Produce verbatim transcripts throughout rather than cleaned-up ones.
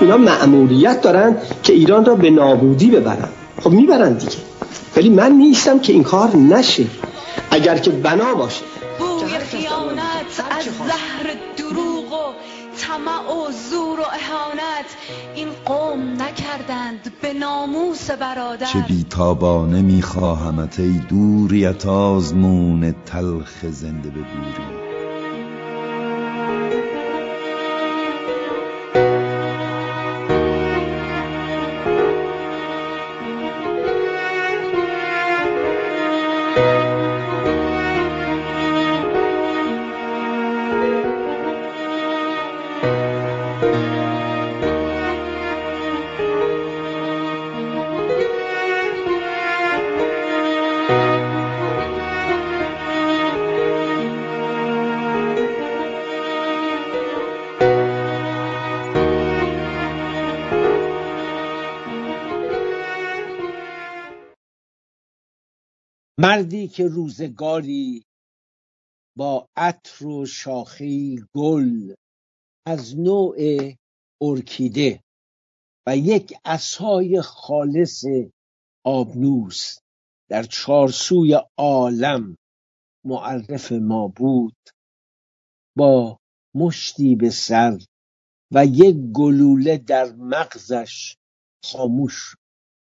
اینا مأموریت دارن که ایران را به نابودی ببرن. خب میبرن دیگه، ولی من نیستم که این کار نشه. اگر که بنا باشه بوی خیانت از زهر دروغ و طمع و زور و اهانت این قوم نکردند به ناموس برادر. چه بیتابانه میخواهمت ای دوریت آزمون تلخ زنده به گوری. مردی که روزگاری با عطر و شاخه‌ای گل از نوع ارکیده و یک عصای خالص آبنوس در چارسوی عالم معرف ما بود، با مشتی به سر و یک گلوله در مغزش خاموش.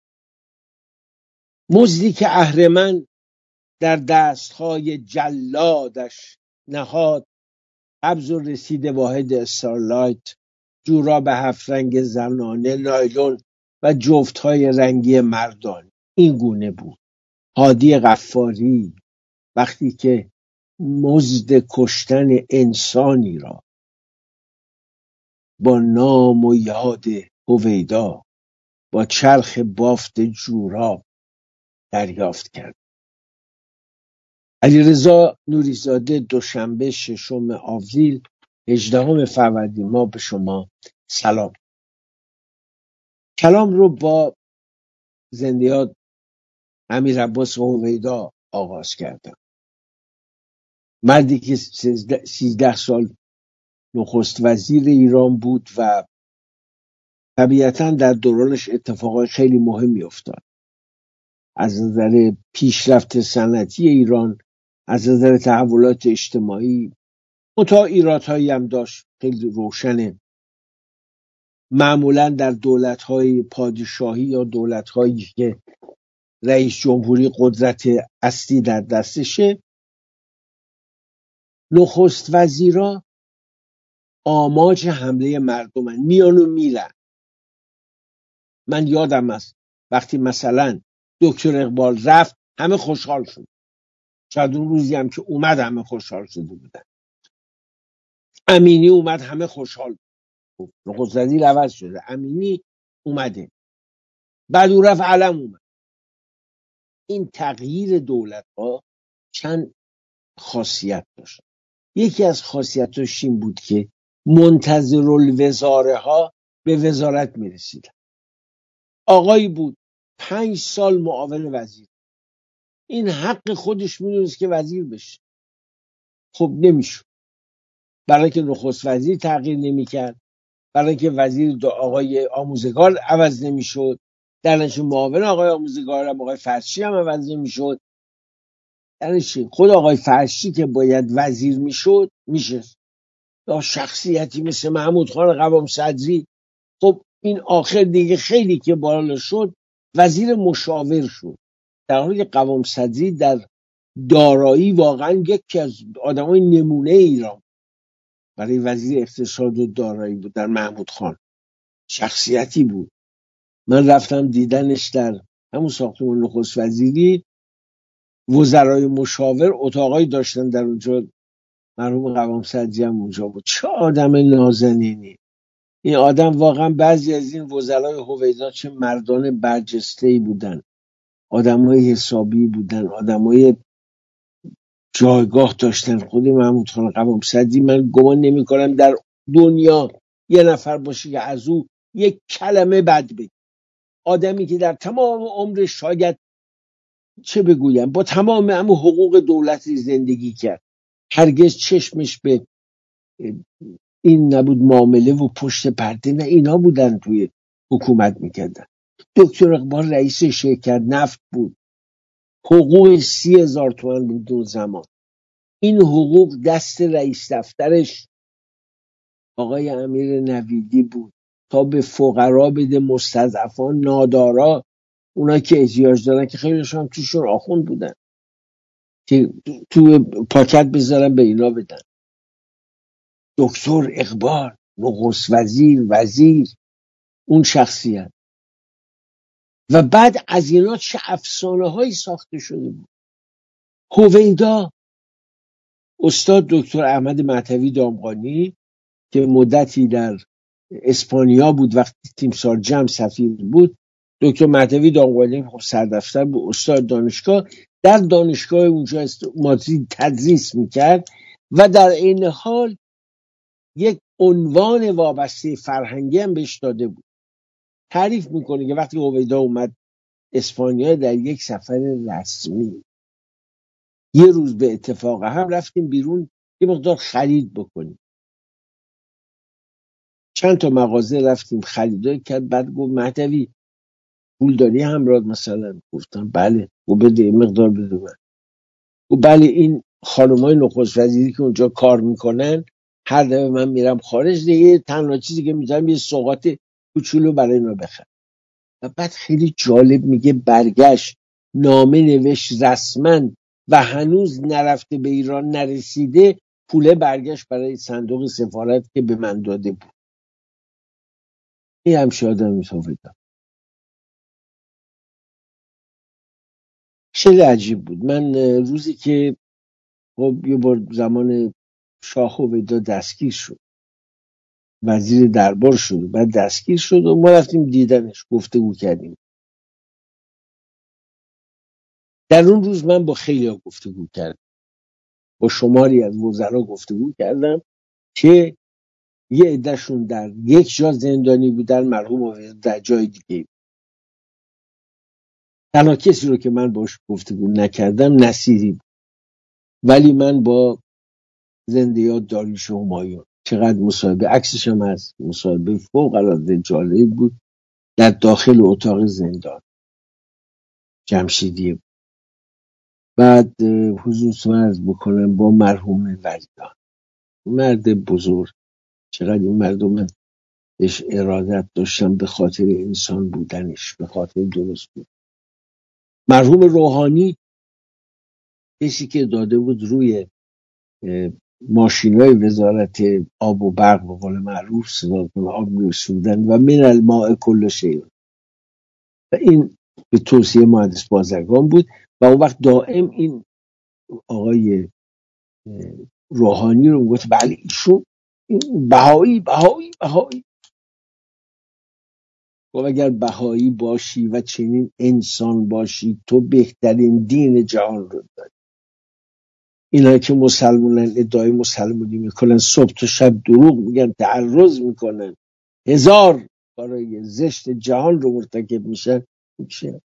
مزدی که اهرمن در دستهای جلادش نهاد، قبض و رسید واحد استارلایت، جوراب هفت رنگ زنانه، نایلون و جفتهای رنگی مردان این گونه بود. هادی غفاری وقتی که مزد کشتن انسانی را با نام و یاد هویدا با چرخ بافت جوراب دریافت کرد. علیرضا نوریزاده، دوشنبه ششم آوریل هجدهم فروردین ماه به شما سلام. کلام رو با زندیات امیر عباس هویدا آغاز کردم. مردی که سیزده سال نخست وزیر ایران بود و طبیعتاً در دورانش اتفاقات خیلی مهمی افتاد. از نظر پیشرفت صنعتی ایران، از نظر تحولات اجتماعی، منتها ایرادهایی هم داشت خیلی روشنه. معمولا در دولت‌های پادشاهی یا دولت‌هایی که رئیس جمهوری قدرت اصلی در دستشه، نخست وزیرا آماج حمله مردمن، میان و میرن. من یادم است وقتی مثلا دکتر اقبال رفت همه خوشحال شد، شاید اون روزی هم که اومد همه خوشحال شده بودن. امینی اومد همه خوشحال بود، نخست وزیر عوض شده، امینی اومده، بعد او رفت علم اومد. این تغییر دولت ها چند خاصیت داشت. یکی از خاصیتاش این بود که منتظرالوزاره ها به وزارت می رسیدن. آقایی بود پنج سال معاون وزیر، این حق خودش می دونست که وزیر بشه، خب نمیشد، برای که نخست وزیر تغییر نمی کرد، برای که وزیر آقای آموزگار عوض نمی شد، در نتیجه معاون آقای آموزگار هم آقای فرشی هم عوض نمی شد. در خود آقای فرشی که باید وزیر می شد میشه یا شخصیتی مثل محمود خان قوام صدری، خب این آخر دیگه خیلی که بالا شد وزیر مشاور شد، در حالی که قوام صدری در دارایی واقعا یکی از آدمای نمونه ایران برای وزیر اقتصاد و دارایی بود. در محمود خان شخصیتی بود. من رفتم دیدنش در همون ساختمان نخست وزیری، وزرای مشاور اتاقایی داشتن در اونجا، مرحوم قوام صدری هم اونجا بود. چه آدم نازنینی این آدم، واقعا بعضی از این وزرای هویدا چه مردان برجسته‌ای بودن، آدمای حسابی بودن، آدمای جایگاه داشتن. خود محمود خان قوام صدری من گمان نمی کنم در دنیا یه نفر باشه که از او یک کلمه بد بگه. آدمی که در تمام عمرش شاید چه بگویم با تمام همون حقوق دولتی زندگی کرد، هرگز چشمش به این نبود معامله و پشت پرده، نه اینا بودن توی حکومت میکردن. دکتر اقبال رئیس شرکت نفت بود، حقوق سی هزار تومن بود اون زمان. این حقوق دست رئیس دفترش آقای امیر نویدی بود تا به فقرا بده، مستضعفان، نادارا، اونا که احتیاج دارن که خیلیشون هم توشون آخوند بودن که تو پاکت بذارن به اینا بدن. دکتر اقبال نخست وزیر، وزیر، اون شخصیت. و بعد از اینا چه افسانه هایی ساخته شده بود. هویدا، استاد دکتر احمد مهدوی دامغانی که مدتی در اسپانیا بود وقتی تیمسار جمع سفیر بود، دکتر مهدوی دامغانی خب سردفتر بود، استاد دانشگاه، در دانشگاه اونجا مادرید تدریس میکرد و در این حال یک عنوان وابسته فرهنگی هم بهش داده بود. تعریف میکنه که وقتی هویدا اومد اسپانیا در یک سفر رسمی، یه روز به اتفاق هم رفتیم بیرون یه مقدار خرید بکنیم، چند تا مغازه رفتیم خریدای کرد. بعد گفت مهدوی پول داری همراه مثلا؟ گفتم بله. گفت بده این مقدار بده من. گفت بله این خانمای نخست وزیری که اونجا کار میکنن هر دفعه من میرم خارج دیگه تنها چیزی که میذارم یه سوغات کوچولو برای اینا بخرم. و بعد خیلی جالب میگه برگشت نامه نوشت رسما و هنوز نرفته به ایران نرسیده، پوله برگشت برای صندوق سفارت که به من داده بود. این همشه آدم میتوفیدم. خیلی عجیب بود. من روزی که خب یه بار زمان شاه هویدا دستگیر شد، وزیر دربار شد، بعد دستگیر شد و ما رفتیم دیدنش، گفتگو کردیم. در اون روز من با خیلی ها گفتگو کردم، با شماری از وزرا گفتگو کردم که یه عده‌شون در یک جا زندانی بودن، مرحوم هویدا در جای دیگه. تنها کسی رو که من باش گفتگو نکردم نصیری بود، ولی من با زنده یاد داریوش همایون چقدر مصاحبه، عکسش هم هست، مصاحبه فوق العاده جالب بود در داخل اتاق زندان جمشیدی. بعد حضور فرض بکنم با مرحوم ولیان، مرد بزرگ، چقدر این مرد من بهش ارادت داشتم به خاطر انسان بودنش، به خاطر درست بود. مرحوم روحانی، کسی که داده بود روی ماشینای وزارت آب و برق به قول معروف صدا کنه آب می‌رسوندن و من الماء کل شیء، و این به توصیه مهندس بازرگان بود. و اون وقت دائم این آقای روحانی رو گفت بله ایشون بهایی بهایی بهایی. و اگر بهایی باشی و چنین انسان باشی تو بهترین دین جهان رو داری. اینایی که مسلمانن ادعای مسلمانی میکنن، صبح تا شب دروغ میگن، تعرض میکنن، هزار کارای زشت جهان رو مرتکب میشن. میشه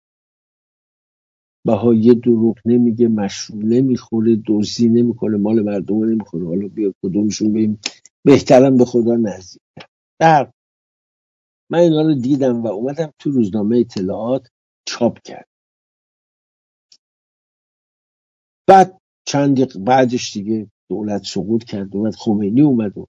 بهایی دروغ نمیگه، مشروب نمیخوره، دزدی نمیکنه، مال مردم نمیخوره. حالا بیا کدومشون بیم بهترم به خدا نزدیک. در من اینا رو دیدم و اومدم تو روزنامه اطلاعات چاپ کرد. بعد چند بعدش دیگه دولت سقوط کرد، اومد خمینی اومد و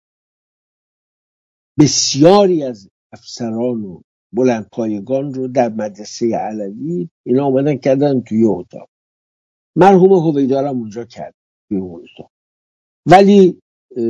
بسیاری از افسران و بلند پایگان رو در مدرسه علوی اینا اومدن کردن توی اتاق. مرحوم هویدا هم اونجا کرد توی اتاق. ولی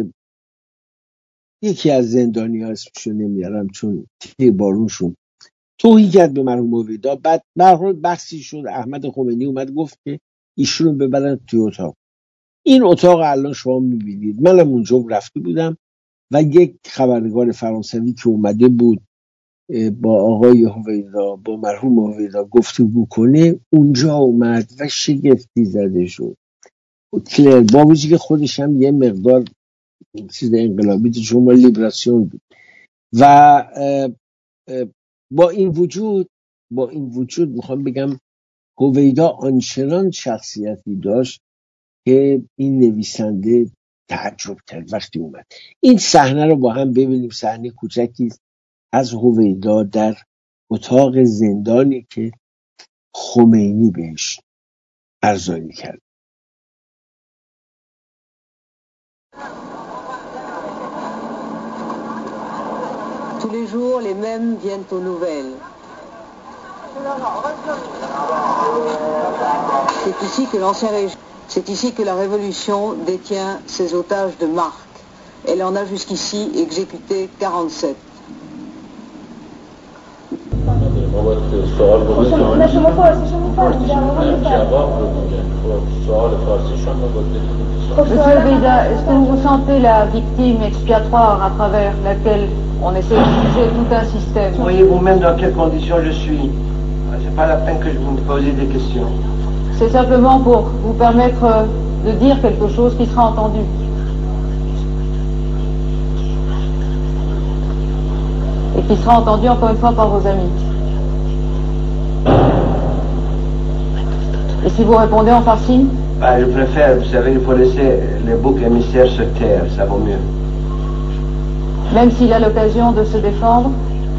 یکی از زندانی ها اسمشو نمیارم چون تیر بارونشون توهین کرد به مرحوم هویدا. بعد مرحوم بحثی شد، احمد خمینی اومد گفت که ایشون رو ببرن توی اتاق. این اتاق الان شما میبینید، منم اونجا رفته بودم و یک خبرنگار فرانسوی که اومده بود با آقای هویدا، با مرحوم هویدا گفتگو کنه، اونجا اومد و شگفتی زده شد. کلر با وجودی که خودش هم یه مقدار چیز انقلابی تو شما لیبراسیون بود و اه اه با این وجود با این وجود میخوام بگم هویدا آنچنان شخصیتی داشت که این نویسنده تعجب کرد وقتی اومد. این صحنه رو با هم ببینیم. صحنه کوچکی از هویدا در اتاق زندانی که خمینی بهش ارزانی کرد. Tous les jours, les mêmes viennent aux nouvelles. C'est ici que l'ancien régime, c'est ici que la révolution détient ses otages de marque. Elle en a jusqu'ici exécuté quarante-sept. Monsieur Houveida, est-ce que vous sentez la victime expiatoire à travers laquelle on essaie de juger tout un système? Voyez vous-même dans quelles conditions je suis. C'est pas la peine que je vous me posiez des questions. C'est simplement pour vous permettre de dire quelque chose qui sera entendu. Et qui sera entendu encore une fois par vos amis. Et si vous répondez en farci? Bah, je préfère, vous savez, il faut laisser les boucs émissaires se taire, ça vaut mieux. Même s'il a l'occasion de se défendre?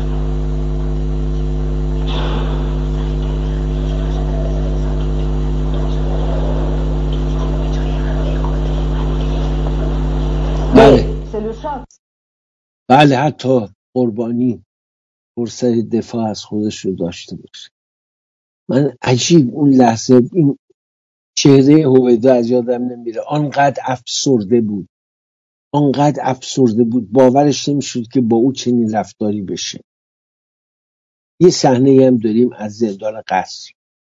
بله. C'est le choc. بله حتی قربانی فرصت دفاع از خودش رو داشته باشه. من عجیب اون لحظه این چهره هویدا از یادم نمیره. آنقدر افسرده بود آنقدر افسرده بود باورش نمیشد که با او چنین رفتاری بشه. یه صحنه هم داریم از زندان قصر.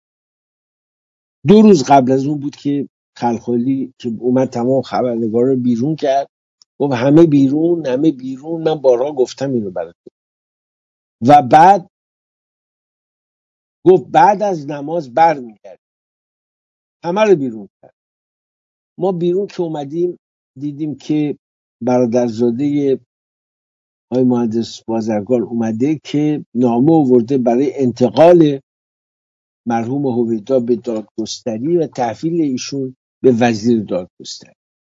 دو روز قبل از اون بود که خلخالی که اومد تمام خبرنگارا رو بیرون کرد، گفت همه بیرون همه بیرون، من بارها گفتم اینو براتون. و بعد گفت بعد از نماز برمیگرد، همه رو بیرون کرد. ما بیرون که اومدیم دیدیم که برادرزاده آقای مهندس بازرگان اومده که نامه آورده برای انتقال مرحوم هویدا به دادگستری و تحویل ایشون به وزیر دادگستری.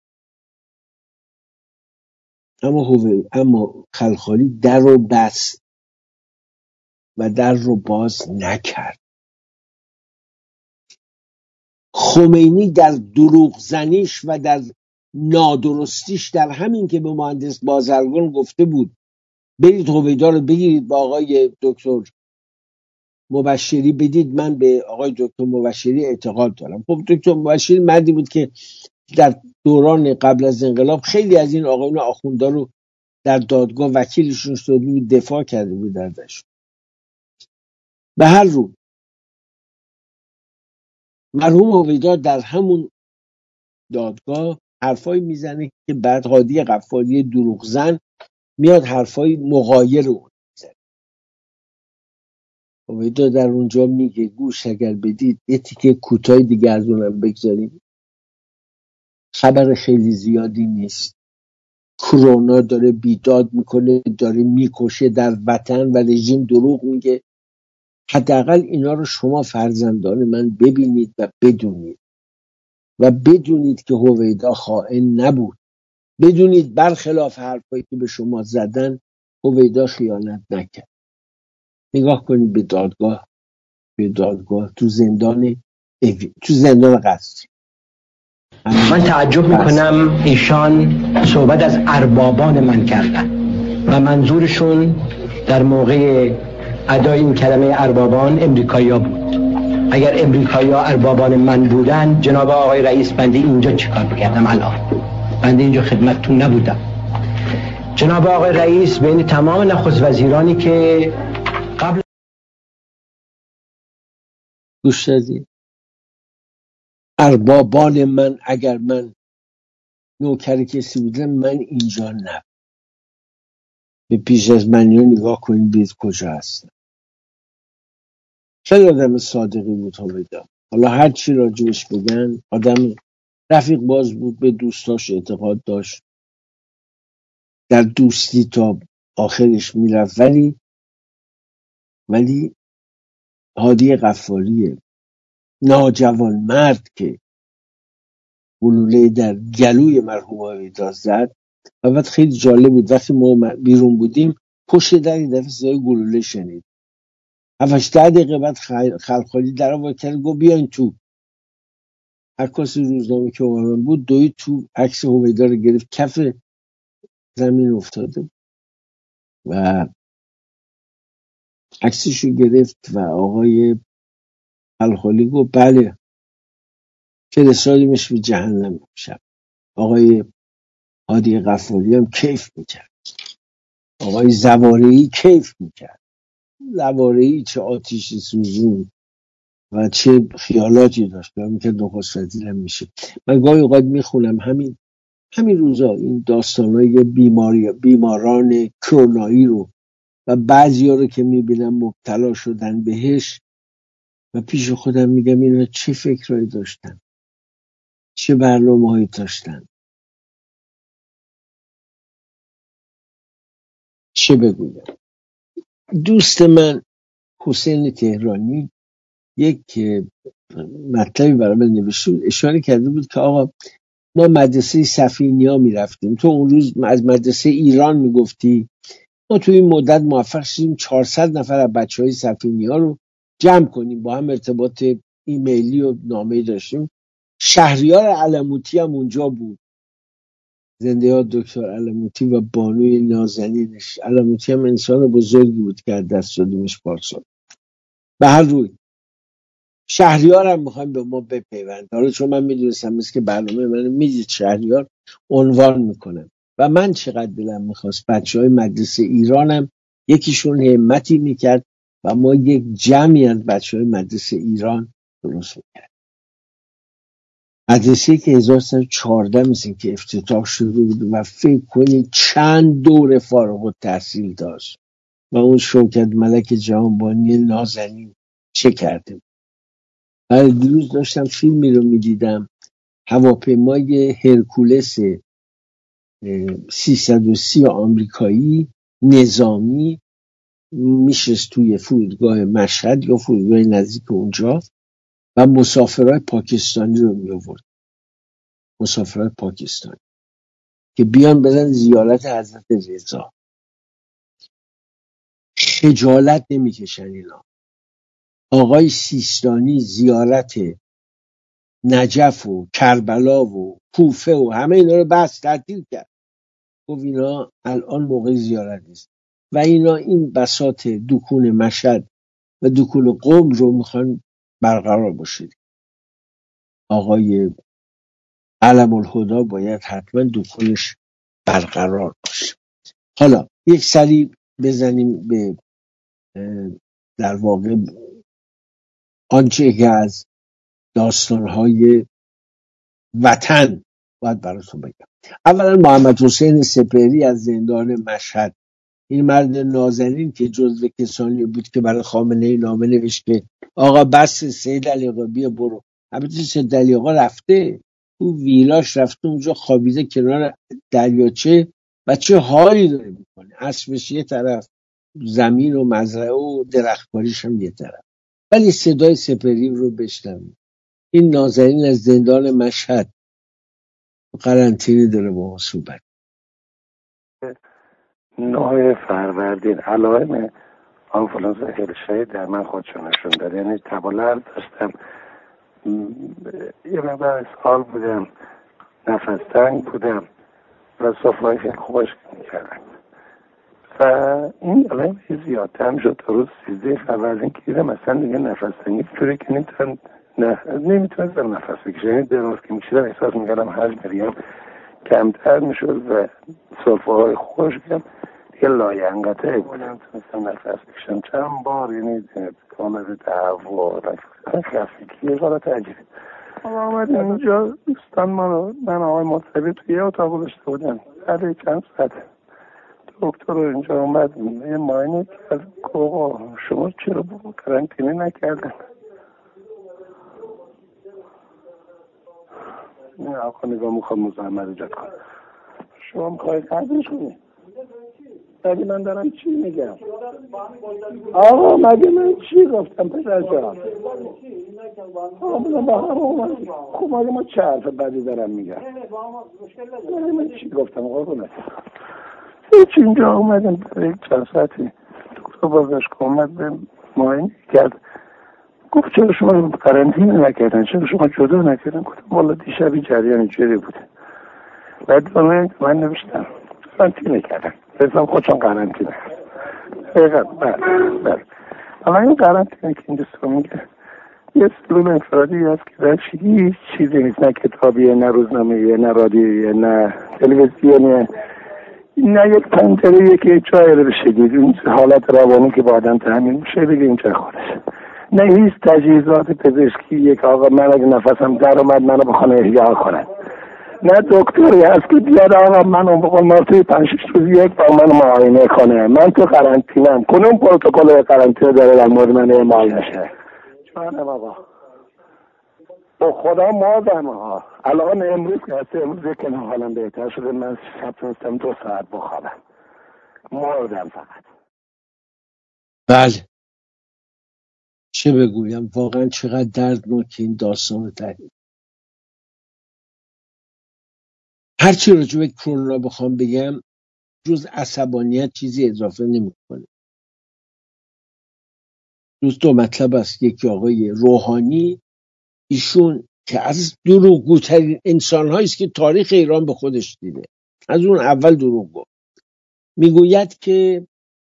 اما هوی اما خلخالی در رو بست و در رو باز نکرد. خمینی در دروغ زنیش و در نادرستیش در همین که به مهندس بازرگان گفته بود برید هویدا رو بگیرید با آقای دکتر مبشری بدید، من به آقای دکتر مبشری اعتقاد دارم. خب دکتر مبشری مردی بود که در دوران قبل از انقلاب خیلی از این آقایون آخوندا رو در دادگاه وکیلشون شده بود، دفاع کرده بود ازش. به هر رو مرحوم هویدا در همون دادگاه حرفایی میزنه که بعد هادی غفاری دروغ زن میاد حرفای مغایر رو میزنه. هویدا در اونجا میگه گوش اگر بدید یه تیکه کوتاه دیگه از اونم بگذاریم، خبر خیلی زیادی نیست. کرونا داره بیداد میکنه، داره میکشه در وطن و رژیم دروغ میگه. حداقل اینا رو شما فرزندان من ببینید و بدونید و بدونید که هویدا خائن نبود. بدونید برخلاف حرفایی که به شما زدن هویدا خیانت نکرد. نگاه کنید به دادگاه به دادگاه تو زندان اوی... تو زندان قصر. من تعجب میکنم ایشان صحبت از اربابان من کردن و منظورشون در موقع ادای این کلمه اربابان امریکایی‌ها بود. اگر امریکایی‌ها اربابان من بودن جناب آقای رئیس بنده اینجا چیکار میکردم؟ الان بنده اینجا خدمتتون نبودم. جناب آقای رئیس بین تمام نخست وزیرانی که قبل گوش دادید، اربابان من اگر من نوکر کسی بودم من اینجا نبودم. به پیش از منی رو نگاه کنید بید کجا هستم. خیلی آدم صادقی بود هویدا. حالا هر چی راجبش بگن آدم رفیق باز بود، به دوستاش اعتقاد داشت، در دوستی تا آخرش میرفت. ولی ولی هادی غفاریه ناجوان مرد که گلوله در گلوی مرحوم آویدا زد و بعد خیلی جالب بود. وقتی ما بیرون بودیم پشت در این دفعه صدای گلوله شنید. هفتش ده دقیقه بعد خلخالی در آورد کرد گفت بیاین تو. عکاس روزنامه که اومدن بود دوید تو، عکس هویدا رو گرفت، کف زمین افتاده و عکسش رو گرفت و آقای خلخالی گفت بله فرستادیمش به جهنم شب. آقای هادی غفاری هم کیف میکرد، آقای زواره‌ای کیف میکرد. زواره‌ای چه آتیشی سوزون و چه خیالاتی داشت، برای که نخست وزیرم میشه. من گاهی اوقات میخونم همین همین روزا این داستانای بیماری بیماران کرونایی رو و بعضیا رو که میبینم مبتلا شدن بهش و پیش خودم میگم اینا چه فکرایی داشتن، چه برنامه‌هایی داشتن، چه بگویم. دوست من حسین تهرانی یک مطلبی برای من نوشته بود، اشاره کرده بود که آقا ما مدرسه صفینیا میرفتیم، تو اون روز از مدرسه ایران میگفتی، ما توی این مدت موفق شدیم چهارصد نفر از بچه های صفینیا رو جمع کنیم، با هم ارتباط ایمیلی و نامه‌ای داشتیم. شهریار علموتی هم اونجا بود، زنده یاد دکتر علموتی و بانوی نازنینش. علموتی هم انسان بزرگی بود که از دست دادیمش پارسال. به هر روی شهریار هم میخوایم به ما بپیوند. حالا چون من میدونستم مثل که برنامه من میدید شهریار عنوان میکنم و من چقدر دلم میخواست بچه های مدرسه ایرانم یکیشون همتی میکرد و ما یک جمعی از بچه های مدرسه ایران درست میکرد. مدرسه که هزار و سیصد و چهارده مثل که افتتاح شده بود و فکر کنید چند دوره فارغ التحصیل داشت و اون شوکت ملک جهانبانی نازنین چه کرده. برای دیروز داشتم فیلمی رو میدیدم، هواپیمای هرکولس سیصد و سی آمریکایی نظامی میشست توی فرودگاه مشهد یا فرودگاه نزدیک اونجا و مسافرهای پاکستانی رو می آورد، مسافرهای پاکستانی که بیان برن زیارت حضرت رضا. خجالت نمیکشن اینا. آقای سیستانی زیارت نجف و کربلا و کوفه و همه اینا رو بس تعطیل کرد، گفت اینا الان موقع زیارت نیست و اینا این بساط دکون مشهد و دکون قم رو میخوان برقرار باشید. آقای علم الهدا باید حتما دکونش برقرار باشه. حالا یک سری بزنیم به در واقع آنچه که از داستانهای وطن باید براتون بگم. اولا محمد حسین سپهری از زندان مشهد، این مرد نازنین که جزو کسانی بود که برای خامنه ای نامه نوشت که آقا بس سید علی آقا بیا برو. البته سید علی آقا رفته تو ویلاش، رفته اونجا خوابیده کنار دریاچه و چه حالی داره میکنه، اسبش یه طرف، زمین و مزرعه و درختکاریش هم یه طرف. ولی صدای سپهری رو بشنوید. این نازنین از زندان مشهد قرنطینه داره با ما صحبت. نه فروردین علائم آنفولانزا هرشه‌ای در من خودشون نشون داد. یعنی تب و لرز داشتم، یه مقدار اسهال بودم، نفس تنگ بودم و صفرایی خیلی خوبش میکردم و این علائم زیادتر هم شد. روز سیزده فروردین که دیدم مثلا دیگه نفس تنگی جوری که نمیتونم نه نمیتونستم نفس بکشم. یعنی دراز که میشیدم احساس میکردم حجم ریم کمتر میشد و صرفه های خشکم دیگه لاینقطع بود، نمیتونستم نفس بکشم. چند بار یعنی کامل دعوا خفگی یه حالت عجیبه. آمد اینجا دوستان ما رو، من آقای مطلبی توی یه اتاق گذاشته بودن. بعد چند ساعت دکتر رو اینجا اومد یه معاینه کرد، گفت شما چرا قرنطینه نکردن؟ نه آقا نگاه میخوام مزاحمت ایجاد کنم. شما میخواید قدرش کنید؟ مگه من دارم چی میگم؟ آقا مگه من چی گفتم پدر جان؟ خب آگه ما چه حرف بدی دارم میگم؟ من چی گفتم قربونت؟ هیچ اینجا اومدم برای یک چند ساعتی دکتر بازداشتگاه اومد به معاینه کرد، گفت چرا شما قرنطینه نکردن، چرا شما جدا نکردن؟ گفتم والا دیشبی جریان جوری بوده. بعد من من نوشتم قرنطینه کردن، حساب خودشون قرنطینه دقیقا. بله بله. اما این قرنطینه که اینجا میگه یه سلول انفرادی هست که درش هیچ چیزی نیست، نه کتابیه، نه روزنامه‌ایه، نه رادیویه، نه تلویزیونیه، نه یک پنجره‌ایه که جایی رو بشه دید. اون حالت روانی که با آدم تحمیل میشه بگه اینجا خودش. نه هیچ تجهیزات پزشکی یک آقا من اگه نفسم در اومد منو بخونه احیا کنن، نه دکتری هست که بیاد آقا منو بقول ما توی پنج شش روز یک با منو معاینه کنه. من تو قرنطینه‌ام، کنون پروتکل قرنطینه داره در مورد من معاینه شه. جانم آقا با خدا مردم ها. الان امروز که هسته امروز یکم حالم بهتر شده، من شب تونستم دو ساعت بخوابم، مردم فقط. بله چه بگویم، واقعا چقدر دردناک این داستان تحریک. هرچی راجع به کرونا بخوام بگم جز عصبانیت چیزی اضافه نمیکنه. جز دو مطلب است، یکی آقای روحانی، ایشون که از دروغگوترین انسان‌هایی است که تاریخ ایران به خودش دیده، از اون اول دروغ گفت. میگوید که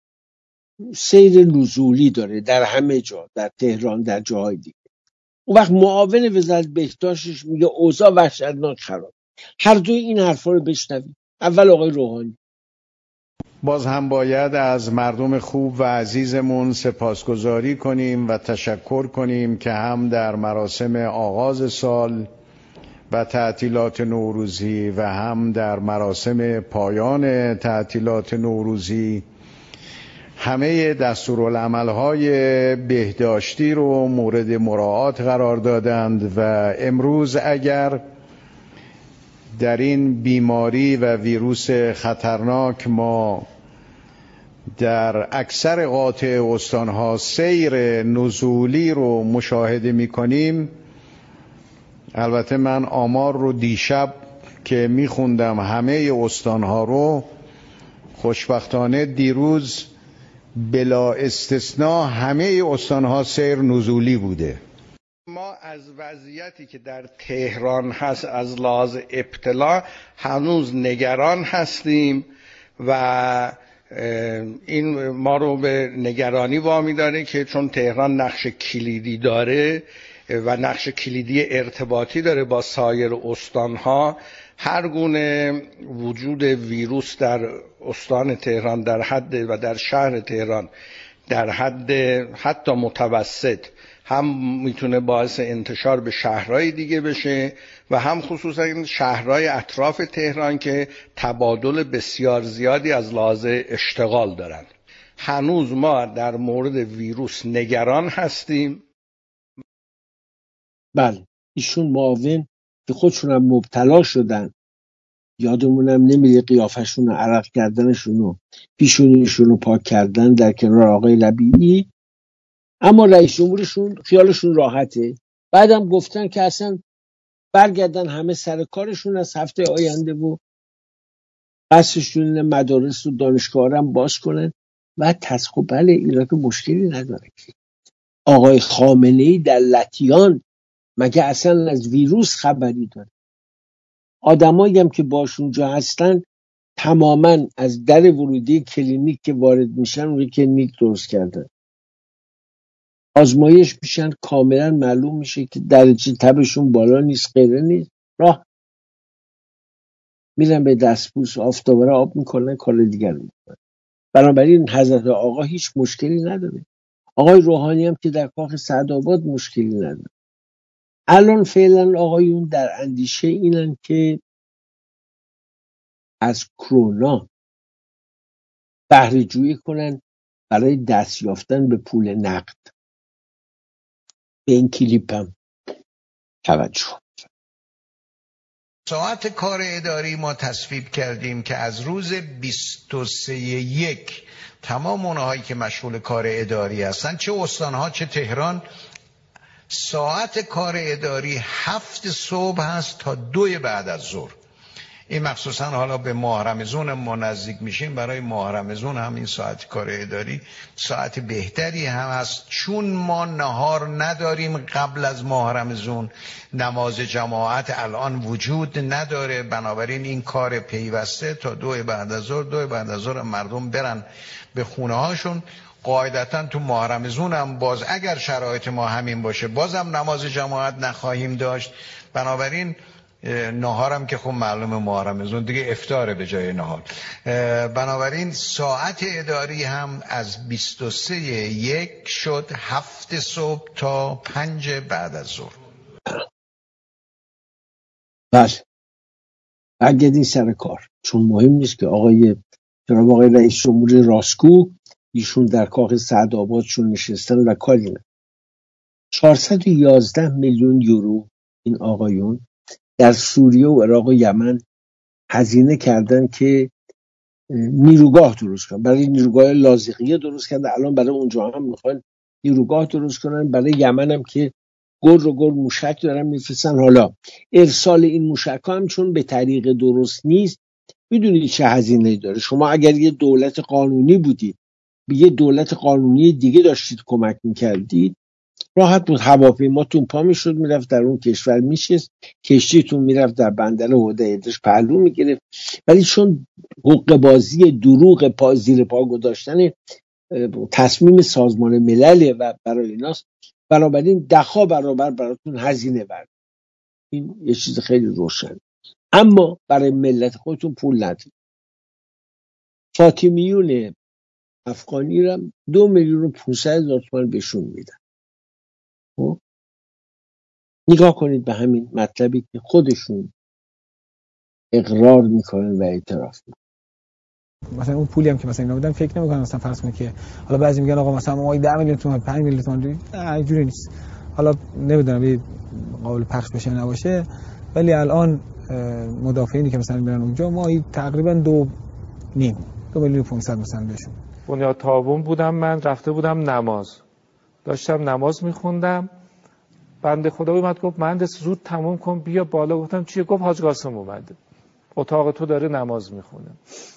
سیر نزولی داره در همه جا، در تهران، در جاهای دیگه. اون وقت معاون وزارت بهداشتش میگه اوضاع وحشتناک خراب. هر دوی این حرفا رو بشنوید. اول آقای روحانی. باز هم باید از مردم خوب و عزیزمون سپاسگزاری کنیم و تشکر کنیم که هم در مراسم آغاز سال و تعطیلات نوروزی و هم در مراسم پایان تعطیلات نوروزی همه دستورالعمل‌های بهداشتی رو مورد مراعات قرار دادند و امروز اگر در این بیماری و ویروس خطرناک ما در اکثر قاطع استانها سیر نزولی رو مشاهده می‌کنیم، البته من آمار رو دیشب که می‌خوندم همه استانها رو، خوشبختانه دیروز بلا استثناء همه استانها سیر نزولی بوده. ما از وضعیتی که در تهران هست از لحاظ ابتلا هنوز نگران هستیم و این ما رو به نگرانی وامی داره که چون تهران نقش کلیدی داره و نقش کلیدی ارتباطی داره با سایر استانها، هر گونه وجود ویروس در استان تهران در حد و در شهر تهران در حد حتی متوسط هم میتونه باعث انتشار به شهرهای دیگه بشه و هم خصوصا شهرهای اطراف تهران که تبادل بسیار زیادی از لحاظ اشتغال دارن. هنوز ما در مورد ویروس نگران هستیم. بله ایشون معاون که خودشون هم مبتلا شدن، یادمونم نمیره قیافشون رو عرق کردنشون رو پیشونیشون رو پاک کردن در کنار آقای ربیعی، اما رئیس جمهورشون خیالشون راحته. بعدم گفتن که اصلا برگردن همه سر کارشون از هفته آینده و قصدشون مدارس و دانشگاه هم باز کنن و تسخب. بله اینا که مشکلی نداره. آقای خامنه‌ای در لطیان مگه اصلا از ویروس خبری داره؟ آدمایی هم که باشون جا هستن تماما از در ورودی کلینیک که وارد میشن اون کلینیک درست کردن، آزمایش میشن، کاملا معلوم میشه که درجه تبشون بالا نیست، غیره نیست، راه میرن به دستبوس آفتابه را آب میکنن، کار دیگر میکنن. بنابراین حضرت آقا هیچ مشکلی نداره. آقای روحانی هم که در کاخ سعدآباد مشکلی نداره. الان فعلا آقایون در اندیشه اینن که از کرونا بهره جویی کنن برای دست یافتن به پول نقد. به این کلیپ هم توجه. ساعت کار اداری ما تصویب کردیم که از روز بیست و سه یک تمام اونهایی که مشغول کار اداری هستن، چه استانها چه تهران، ساعت کار اداری هفت صبح هست تا دوی بعد از ظهر. این مخصوصا حالا به ماه رمضان ما نزدیک میشیم، برای ماه رمضان هم این ساعت کار اداری ساعت بهتری هم هست، چون ما نهار نداریم قبل از ماه رمضان، نماز جماعت الان وجود نداره، بنابراین این کار پیوسته تا دو بعد از ظهر. دو بعد از ظهر مردم برن به خونه هاشون. قاعدتا تو ماه رمضان هم باز اگر شرایط ما همین باشه بازم نماز جماعت نخواهیم داشت، بنابراین نهارم که خب معلومه ماه رمضان دیگه افطاره به جای نهار. بنابراین ساعت اداری هم از بیست و سه یک شد هفت صبح تا پنج بعد از ظهر. بله برگردین سر کار، چون مهم نیست که آقای جناب آقای رئیس جمهور راستگو ایشون در کاخ سعدآبادشون نشستن و کاری نه. چهارصد و یازده میلیون یورو این آقایون در سوریه و عراق و یمن هزینه کردن که نیروگاه درست کنن. برای نیروگاه لاذقیه درست کردن، الان برای اونجا هم میخوان نیروگاه درست کنن. برای یمن هم که گر و گر موشک دارن میفرستن. حالا ارسال این موشک هم چون به طریق درست نیست، میدونید چه هزینه‌ای داره. شما اگر یه دولت قانونی بودید، به یه دولت قانونی دیگه داشتید کمک میکردید، راحت بود هواپیماتون پا میشد میرفت در اون کشور میشست، کشتیتون میرفت در بندر حدیده‌اش پهلو میگرفت. ولی چون حقوق بازی دروغ پا زیر پا گذاشتن تصمیم سازمان ملل و برای ایناست، بنابراین ده‌ها برابر براتون هزینه برد. این یه چیز خیلی روشن. اما برای ملت خودتون پول ندید. فاطمیون افغانی را دو میلیون و پونصد هزار تومان بهشون میدن. نگاه کنید به همین مطلبی که خودشون اقرار میکنن و اعتراف میکنن. مثلا اون پولی هم که مثلا اینا بودن فکر نمیکنن مثلا فرض کنید که حالا بعضی میگن آقا مثلا ما ده میلیون تومان پنج میلیون تومان اینجوری نیست. حالا نمیدونم یه قابل پخش بشه نباشه، ولی الان مدافعینی که مثلا میرن اونجا ما تقریبا دو نیم دو میلیون و پانصد مثلا بهشون. بنیاد تابون بودم، من رفته بودم نماز، داشتم نماز میخوندم، بنده خدا اومد گفت مهندس زود تموم کن بیا بالا. گفتم چیه؟ گفت حاج قاسم اومده، اتاق تو داره نماز میخونه.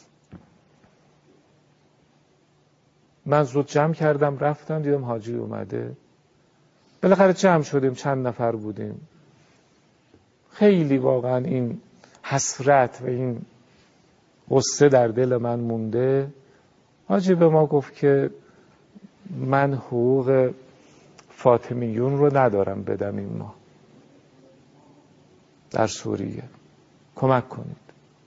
من زود جمع کردم رفتم، دیدم حاجی اومده. بالاخره جمع شدیم، چند نفر بودیم. خیلی واقعا این حسرت و این غصه در دل من مونده. حاجی به ما گفت که من حقوق فاطمیون رو ندارم بدم این ماه در سوریه، کمک کنید.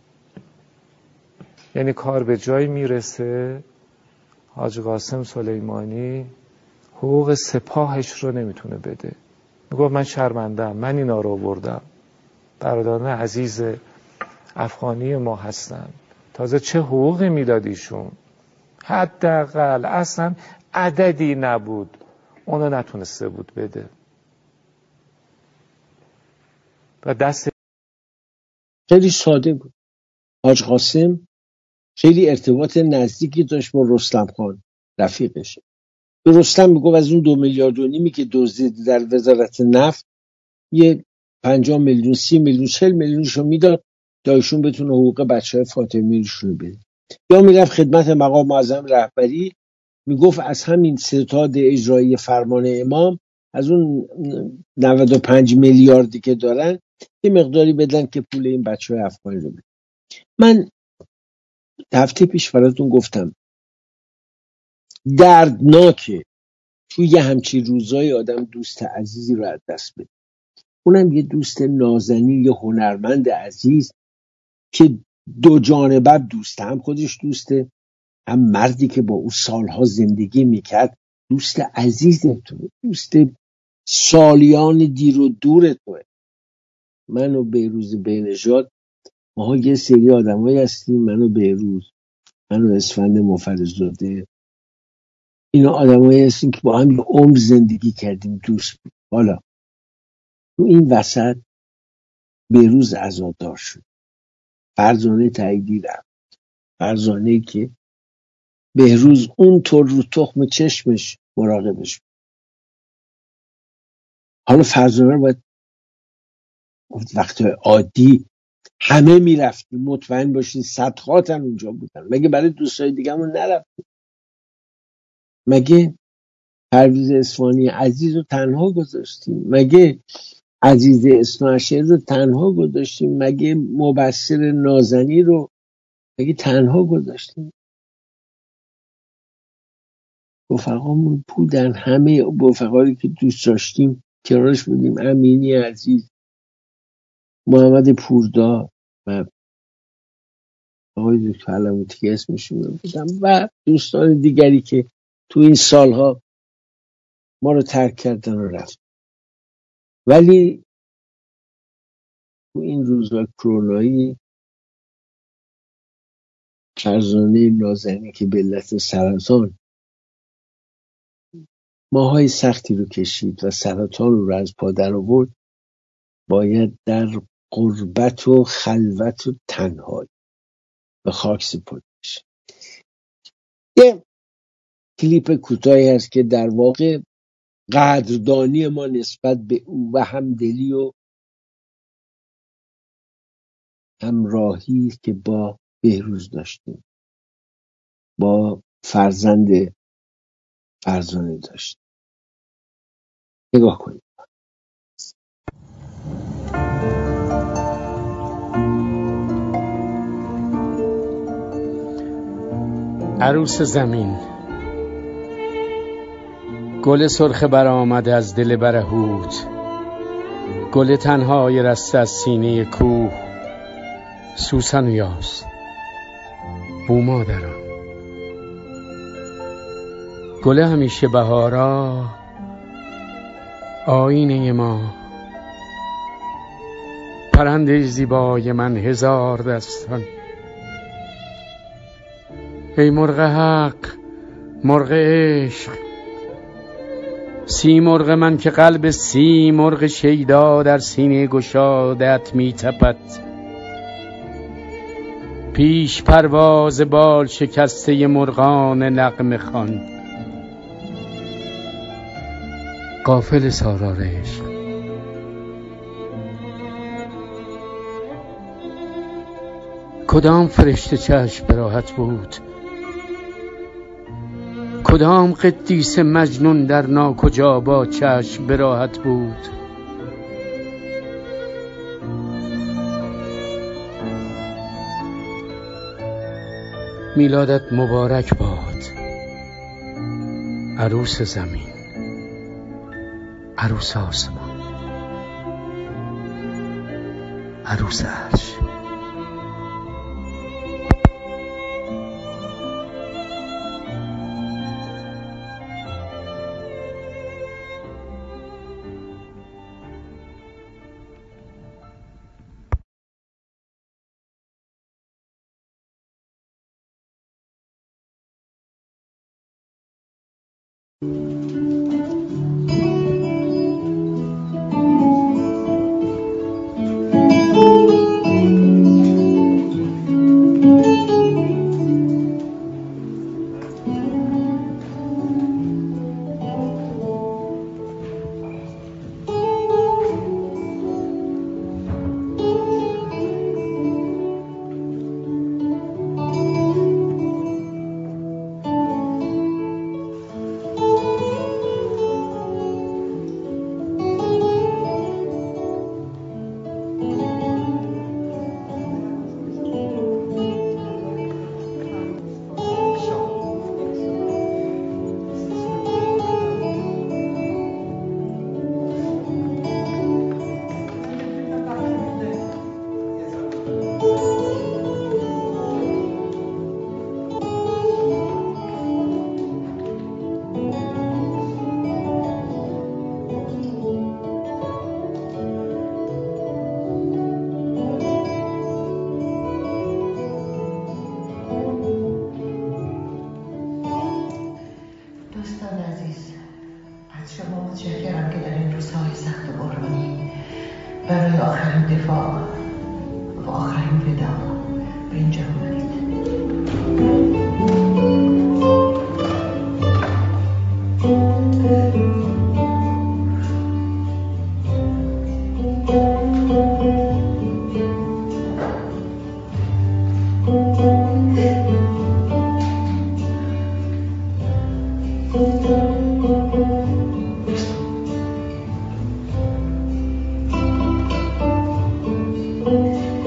یعنی کار به جای میرسه حاج قاسم سلیمانی حقوق سپاهش رو نمیتونه بده. میگفت من شرمندم، من اینا رو بردم، برادران عزیز افغانی ما هستن، تازه چه حقوقی میدادیشون؟ حداقل اصلا عددی نبود اونو نتونسته بود بده و دست خیلی ساده بود. حاج قاسم خیلی ارتباط نزدیکی داشت با رستم خان رفیقش. به رستم میگفت از اون دو میلیارد و نیمی که دزدید در وزارت نفت یه پنجاه میلیون سی میلیون چهل میلیونشو میداد تا ایشون بتونه حقوق بچه های فاطمیشون بده. یا میرفت خدمت مقام معظم رهبری میگفت از همین ستاد اجرایی فرمان امام از اون نود و پنج میلیاردی که دارن یه مقداری بدن که پول این بچه های افغانی رو بده. من هفته پیش براتون گفتم دردناکه توی یه همچین روزای آدم دوست عزیزی رو از دست بده، اونم یه دوست نازنین، یه هنرمند عزیز که دو جانبه دوسته، هم خودش دوسته، هم مردی که با او سالها زندگی میکرد دوست عزیز توه، دوست سالیان دیر و دور توه. من و بهروز بینژاد ما یه سری آدمایی هستیم، من و بهروز، من و اسفند مفرزاده، اینا آدمایی هستیم که با هم یه عمر زندگی کردیم، دوست بود. حالا تو این وسط بهروز عزادار شد، فرزانه تاییدی رفت، فرزانه‌ای که بهروز اون طور رو تخم چشمش مراقبش بود. حالا فرزانه رو باید وقت عادی همه میرفتیم، مطمئن باشین صدهاتن اونجا بودن. مگه برای دوستای دیگه‌مون نرفتیم؟ مگه پرویز اصفهانی عزیز رو تنها گذاشتیم؟ مگه عزیز اصفهانی رو تنها گذاشتیم؟ مگه مبصر نازنی رو مگه تنها گذاشتیم؟ رفقامون بودن، همه رفقایی که دوست داشتیم کنارش بودیم. امینی عزیز، محمد پوردا و آقای دکتر علموتی که اسمشون رو بودم و دوستان دیگری که تو این سالها ما رو ترک کردن و رفت. ولی تو این روزهای کرونایی فرزانه نازنین که به علت سرطان ماهای سختی رو کشید و سرطان رو از پا در آورد، باید در غربت و خلوت و تنهایی به خاک سپرده بشه. یه کلیپ کوتاهی هست که در واقع قدردانی ما نسبت به او و همدلی و همراهی که با بهروز داشتیم، با فرزند فرزانه داشتیم. نگاه کنید. عروس زمین، گل سرخ برآمده از دل برهوت، گل تنهای رسته از سینه کوه، سوسن و یاس بو مادرم، گل همیشه بهارا آینه ما، پرنده زیبای من هزار دستان. ای مرغ حق، مرغ عشق، سی مرغ من که قلب سی مرغ شیدا در سینه گشادت می تپد. پیش پرواز بال شکسته مرغان نغمه خوان، غافل سالار عشق. کدام فرشته چشم به راحت بود، کدام قدیس مجنون در ناکجا با چشم به راحت بود. میلادت مبارک باد عروس زمین، عروس آسمان، عروس عرش.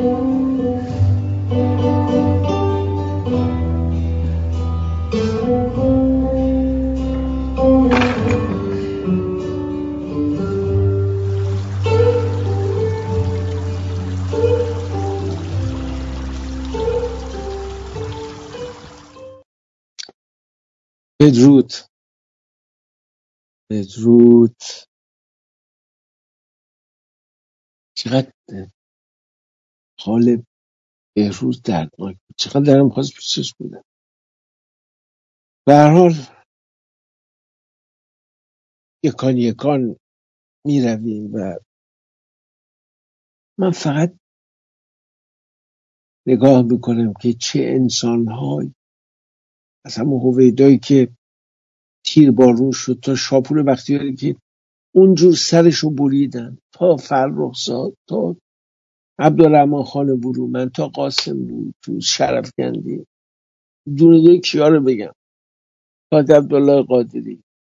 بدرود بدرود. چقدر حال بهروز دردناک بود، چقدر درم خواست پیشش بودم. به هر حال یکان یکان می رویم و من فقط نگاه میکنم که چه انسان‌هایی از همون هویدایی که تیر بارون شد تا شاپور بختیاری که اونجور سرشو بریدن، تا فرخزاد، تا عبدالرحمن خان برومند، تا قاسم بود تو شرفگندی، دونه دوی کیا رو بگم، تا عبدالله قادری،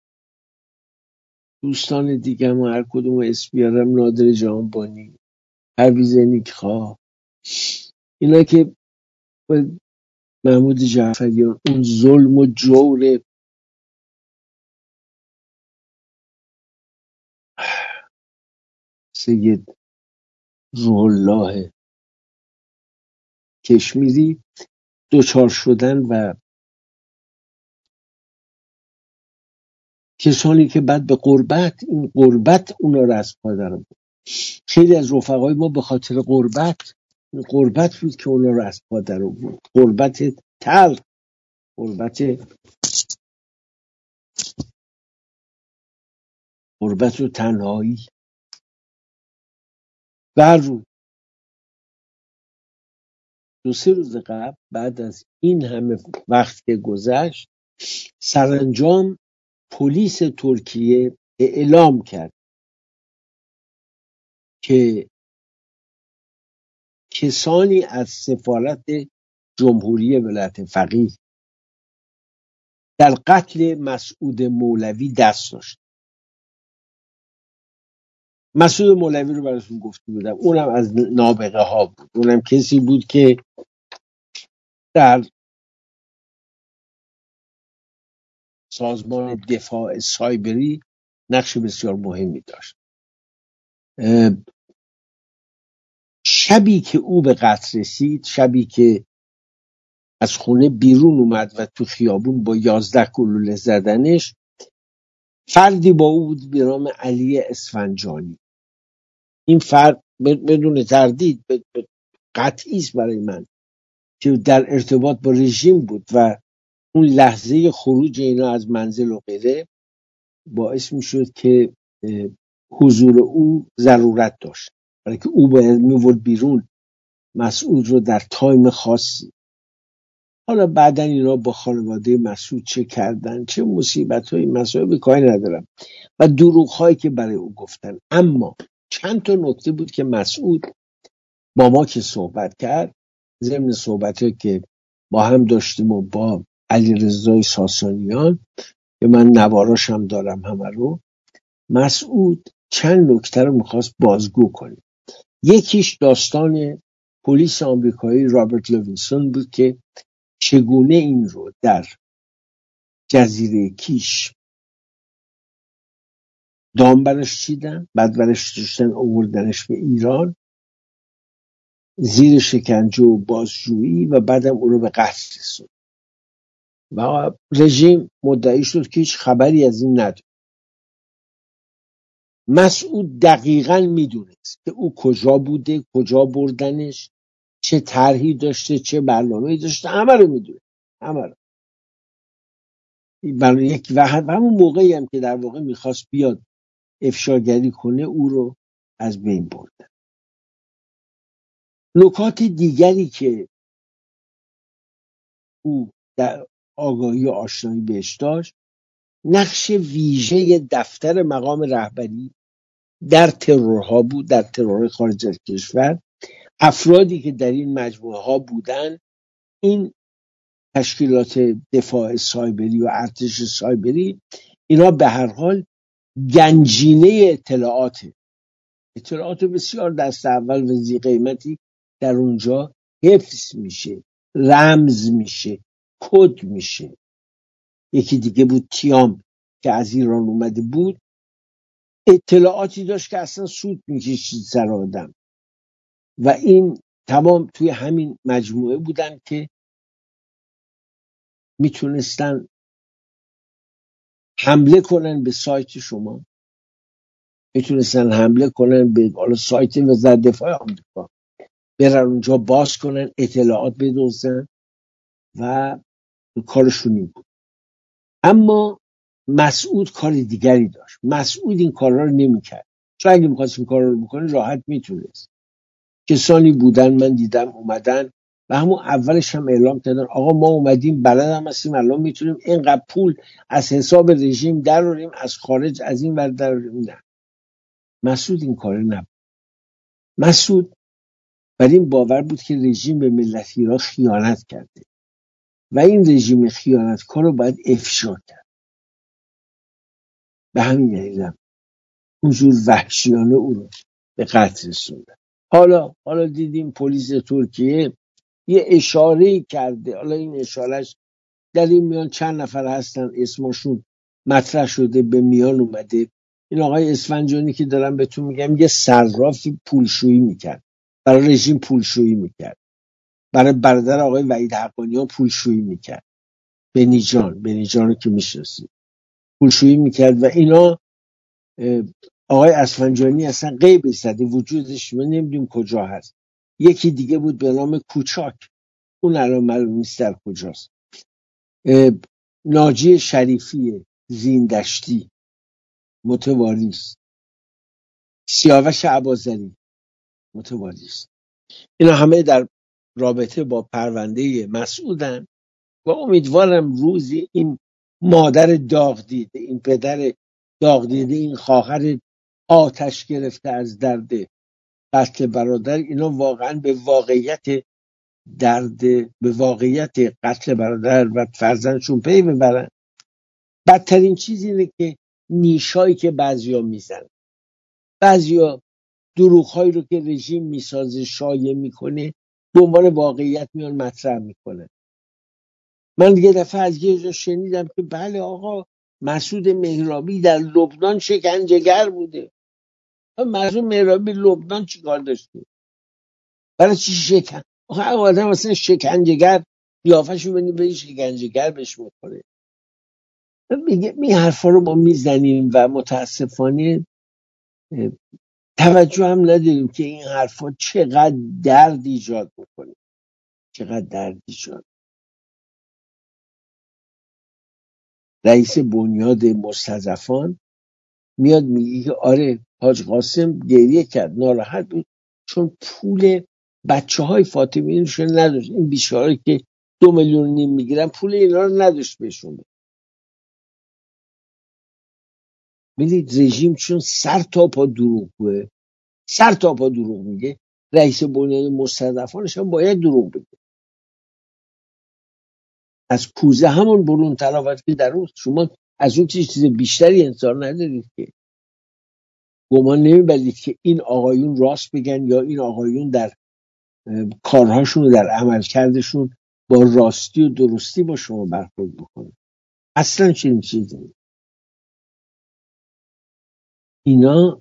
دوستان دیگه ما هر کدوم اسم بیارم، نادر جهانبانی، پرویز نیکخواه، اینا که محمود جعفریان اون ظلم و جور سید روح الله کشمیری دوچار شدن و کسانی که بعد به غربت، این غربت اونا رو از پا در آورد. خیلی از رفقای ما به خاطر غربت، این غربت بود که اونا رو از پا در آورد، غربت تلخ، غربت غربت و تنهایی. بر رو دو سه روز قبل بعد از این همه وقت که گذشت، سرانجام پلیس ترکیه اعلام کرد که کسانی از سفارت جمهوری ولایت فقیه در قتل مسعود مولوی دست داشت. مسعود مولوی رو براتون گفته بودم، اونم از نابغه ها بود، اونم کسی بود که در سازمان دفاع سایبری نقش بسیار مهمی داشت. شبی که او به قتل رسید، شبی که از خونه بیرون اومد و تو خیابون با یازده گلوله زدنش، فردی با او بود به نام علی اسفنجانی. این فرد بدون تردید قطعی است برای من که در ارتباط با رژیم بود و اون لحظه خروج اینا از منزل و غیره باعث می شد که حضور او ضرورت داشت، برای که او باید می ورد بیرون مسعود رو در تایم خاصی. حالا بعدن اینا با خانواده مسعود چه کردن، چه مصیبت های مسائل کاری ندارم و دروغ هایی که برای او گفتن. اما چند تا نکته بود که مسعود با ما که صحبت کرد، ضمن صحبت هایی که با هم داشتیم و با علیرضا ساسانیان که من نواراش هم دارم همه رو، مسعود چند نکته رو میخواست بازگو کنه. یکیش داستان پلیس آمریکایی رابرت لوینسون بود که چگونه این رو در جزیره کیش دام برش چیدن، بعد برش داشتن آوردنش به ایران زیر شکنجه و بازجویی و بعدم اون رو به قتل رسوند و رژیم مدعی شد که هیچ خبری از این نداره. مسعود دقیقاً میدونست که او کجا بوده، کجا بردنش، چه طرحی داشته، چه برنامه‌ای داشته، همه رو میدونه، همه رو. برای یک و همون موقعی هم که در واقع میخواست بیاد افشاگری کنه او رو از بین برد. نکات دیگری که او در آگاهی و آشنایی بهش داشت، نقش ویژه دفتر مقام رهبری در ترورها بود، در ترور خارج از کشور. افرادی که در این مجموعه ها بودن، این تشکیلات دفاع سایبری و ارتش سایبری، اینا به هر حال گنجینه اطلاعات اطلاعات بسیار دست اول و ذی قیمتی در اونجا حفظ میشه، رمز میشه، کد میشه. یکی دیگه بود تیام که از ایران اومده بود، اطلاعاتی داشت که اصلا سود میکشید سر آدم و این تمام توی همین مجموعه بودن که میتونستن حمله کنن به سایت شما، میتونستن حمله کنن به حالا سایت وزارت دفاع آمریکا، برن اونجا باز کنن، اطلاعات بدوزن و کارشون این بود. اما مسعود کار دیگری داشت. مسعود این کارا رو نمیکرد، چون اگه میخواست این کارا رو بکنه راحت میتونست. کسانی بودن من دیدم اومدن و همون اولش هم اعلام کردن آقا ما اومدیم بلد هم هستیم، الان میتونیم اینقدر پول از حساب رژیم دراریم، از خارج از این ور دراریم. نه، مسعود این کار نبود. مسعود بر این باور بود که رژیم به ملت ایران خیانت کرده و این رژیم خیانتکار رو باید افشا کرد. به همین دلیل حضور وحشیانه او رو به قتل رسوندن. حالا حالا دیدیم پلیس ترکیه یه اشاره کرده، حالا این اشارهش در این میان چند نفر هستن اسمشون مطرح شده به میان اومده. این آقای اسفنجانی که دارم بهتون میگم یه صرافی پولشویی میکرد، برای رژیم پولشویی میکرد، برای برادر آقای وحید حقانیان پولشویی میکرد، بنیجان بنیجان رو که میشناسید پولشویی میکرد و اینا. آقای اسفنجانی اصلا غیب زده وجودش، ما نمیدونیم کجا هست. یکی دیگه بود به نام کوچاک، اون الان معلوم نیست در کجاست. ناجی شریفی زیندشتی متواری است، سیاوش عبازری متواری است. اینا همه در رابطه با پرونده مسعودن و امیدوارم روزی این مادر داغ دیده، این پدر داغ دیده، این خواهر آتش گرفته از درد قتل برادر، اینا واقعا به واقعیت درد، به واقعیت قتل برادر و فرزندشون پی ببرن. بدترین چیز اینه که نیشایی که بعضیا میزن، بعضیا دروغ‌هایی رو که رژیم میسازه شایع میکنه به عنوان واقعیت میان مطرح میکنه. من یه دفعه از یه جا شنیدم که بله آقا مسعود مهرابی در لبنان شکنجهگر بوده. مسعود مهرابی لبنان چیکار داشته؟ برای چی شکن؟ آخه آدم مثلا شکنجهگر قیافه‌شو ببینی به شکنجهگر بهش میکنه. میگه این حرفا رو ما میزنیم و متاسفانه توجه هم نداریم که این حرفا چقدر درد ایجاد میکنه، چقدر درد ایجاد. رئیس بنیاد مستضعفان میاد میگه که آره حاج قاسم گریه کرد، ناراحت بود چون پول بچه های فاطمیینشو نداشت. این بیچاره که دو میلیون نیم میگیرن پول اینا رو نداشت بهشون. ببینید رژیم چون سر تا پا دروغه، سر تا پا دروغ میگه، رئیس بنیاد مستضعفانش هم باید دروغ بگه. از کوزه همون برون تلاوت که در اون شما از اون چیز بیشتری انتظار ندارید که گمان نمیبرید که این آقایون راست بگن یا این آقایون در کارهاشون و در عملکردشون با راستی و درستی با شما برخورد بکنه. اصلا چنین چیزی نیست. اینا